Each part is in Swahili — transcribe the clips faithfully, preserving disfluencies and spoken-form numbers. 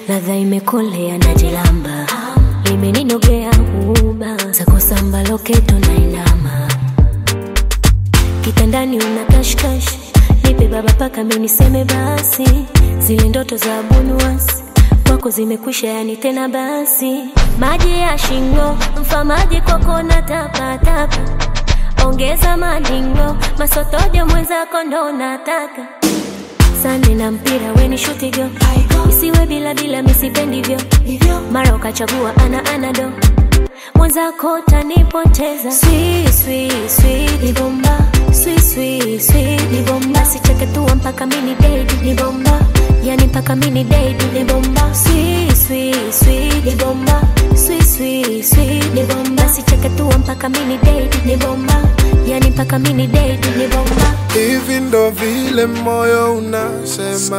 ladha imekolea na jilamba, limeninogea huba zako samba loketo na inama. Kitandani una kashkash, nipe baba paka mimi niseme basi. Zile ndoto za bunuasi kwako zimekwisha, yani tena basi. Maji ya shingo mfamaji kwako na tapa tapa, ongeza maningo masotojo mwenzako ndo nataka. Sane na mpira weni shuti go, isiwe bila bila misipendi vyo. Mara ukachagua ana anado, mwenzako tanipoteza. Sweet sweet sweet ni bomba, sweet sweet sweet ni bomba. Sicheke tuwa mpaka mini date ni bomba, yani mpaka mini date ni bomba. Sweet sweet sweet ni bomba, sweet sweet sweet ni bomba. Sicheke tuwa mpaka mini date ni bomba, yani mpaka mini date ni bomba. Hivi ndo vile moyo unasema,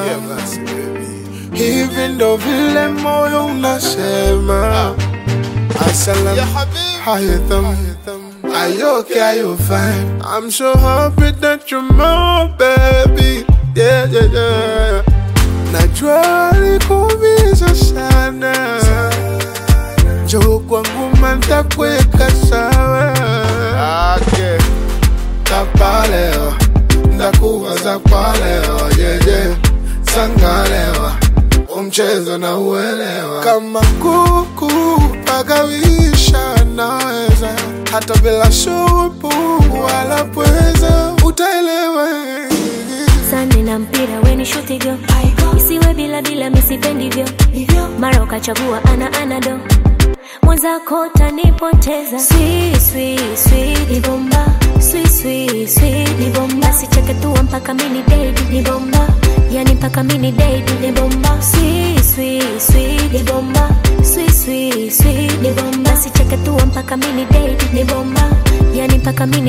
hivi ndo vile moyo unasema. Assalam, how you thumb? Are you okay, are you fine? I'm so happy that you're my baby. Yeah, yeah, yeah. Najua likuumiza sana, njoo kwangu nitakuweka sawa. Okay. Tapalewa, ndakuwaza kwa leo, yeah, yeah. Sangalewa, umchezo na uelewa. Kama kuku pagawisha naweza, hata bila shupu wala pweza, utaelewa. Sane na mpira weni shuti go, isiwe bila bila misipendi vyo. Mara ukachagua ana anado, mwenzako tanipoteza. Sweet sweet sweet ni bomba, sweet sweet sweet ni bomba. Sicheke tuwa mpaka mini date ni bomba, yani mpaka mini date ni bomba. Sweet sweet sweet ni bomba, sweet sweet sweet ni bomba. Sicheke tuwa mpaka mini date ni bomba, yani mpaka mini